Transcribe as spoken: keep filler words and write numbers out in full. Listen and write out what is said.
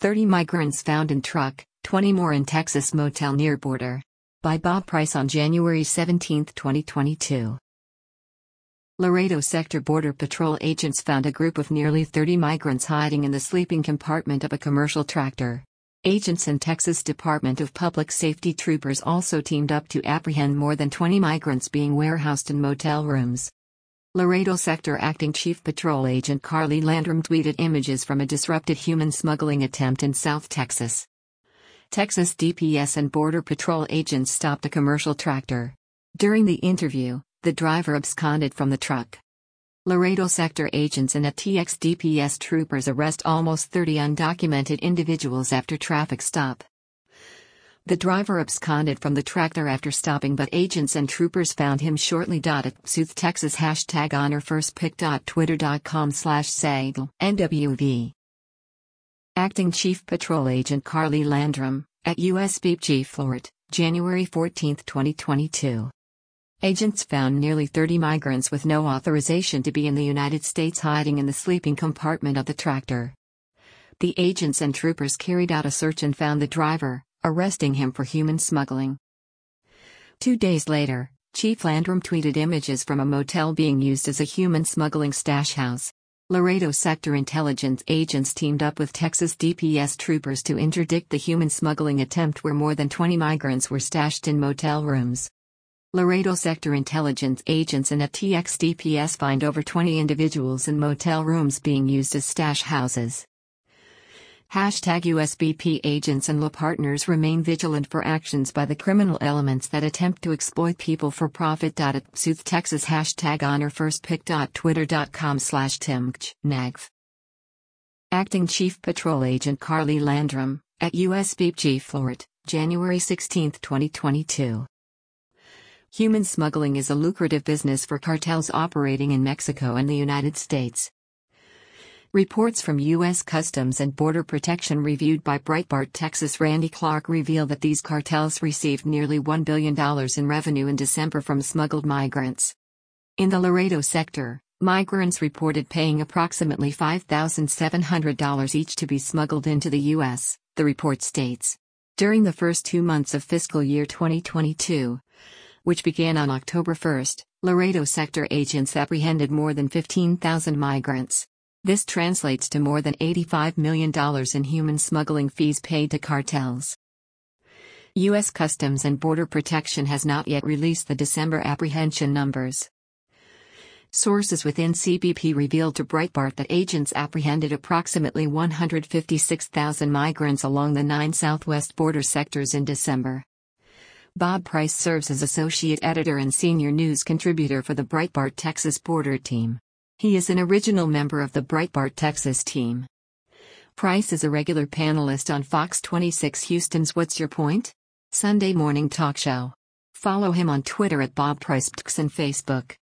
thirty migrants found in truck, twenty more in Texas motel near border. By Bob Price on January seventeenth, twenty twenty-two. Laredo Sector Border Patrol agents found a group of nearly thirty migrants hiding in the sleeping compartment of a commercial tractor. Agents and Texas Department of Public Safety troopers also teamed up to apprehend more than twenty migrants being warehoused in motel rooms. Laredo Sector Acting Chief Patrol Agent Carly Landrum tweeted images from a disrupted human smuggling attempt in South Texas. Texas D P S and Border Patrol agents stopped a commercial tractor. During the interview, the driver absconded from the truck. Laredo Sector agents and a T X D P S troopers arrest almost thirty undocumented individuals after traffic stop. The driver absconded from the tractor after stopping, but agents and troopers found him shortly. At South Texas hashtag honor first pick. Twitter dot com slash Sagal N W V. Acting Chief Patrol Agent Carly Landrum, at U S B G Flort, January fourteenth, twenty twenty-two. Agents found nearly thirty migrants with no authorization to be in the United States hiding in the sleeping compartment of the tractor. The agents and troopers carried out a search and found the driver, arresting him for human smuggling. Two days later, Chief Landrum tweeted images from a motel being used as a human smuggling stash house. Laredo Sector intelligence agents teamed up with Texas D P S troopers to interdict the human smuggling attempt where more than twenty migrants were stashed in motel rooms. Laredo Sector intelligence agents and a T X D P S find over twenty individuals in motel rooms being used as stash houses. Hashtag U S B P agents and law partners remain vigilant for actions by the criminal elements that attempt to exploit people for profit. At South Texas hashtag honor first pick. Twitter dot com slash Timg Nagv. Acting Chief Patrol Agent Carly Landrum, at U S B G Flort, January sixteenth, twenty twenty-two. Human smuggling is a lucrative business for cartels operating in Mexico and the United States. Reports from U S Customs and Border Protection reviewed by Breitbart Texas Randy Clark reveal that these cartels received nearly one billion dollars in revenue in December from smuggled migrants. In the Laredo sector, migrants reported paying approximately five thousand seven hundred dollars each to be smuggled into the U S, the report states. During the first two months of fiscal year twenty twenty-two, which began on October first, Laredo sector agents apprehended more than fifteen thousand migrants. This translates to more than eighty-five million dollars in human smuggling fees paid to cartels. U S Customs and Border Protection has not yet released the December apprehension numbers. Sources within C B P revealed to Breitbart that agents apprehended approximately one hundred fifty-six thousand migrants along the nine southwest border sectors in December. Bob Price serves as associate editor and senior news contributor for the Breitbart Texas Border Team. He is an original member of the Breitbart Texas team. Price is a regular panelist on Fox twenty-six Houston's What's Your Point? Sunday morning talk show. Follow him on Twitter at Bob Price and Facebook.